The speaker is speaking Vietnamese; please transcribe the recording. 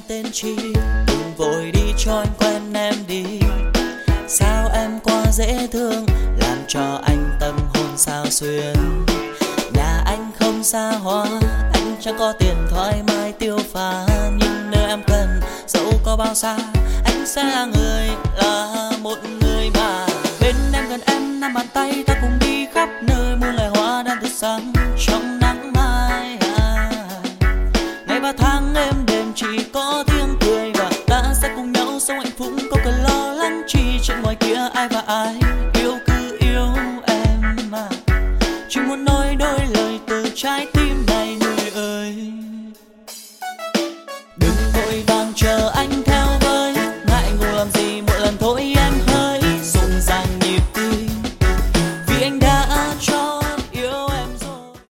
tên chi, đừng vội đi cho anh quen em đi. Sao em quá dễ thương, làm cho anh tâm hồn sao xuyên. Nhà anh không xa hoa, anh chẳng có tiền thoải mái tiêu pha, nhưng nơi em cần dẫu có bao xa, anh sẽ là một người mà bên em gần em nắm bàn tay, ta cùng đi khắp nơi muôn loài hoa đang tươi sáng.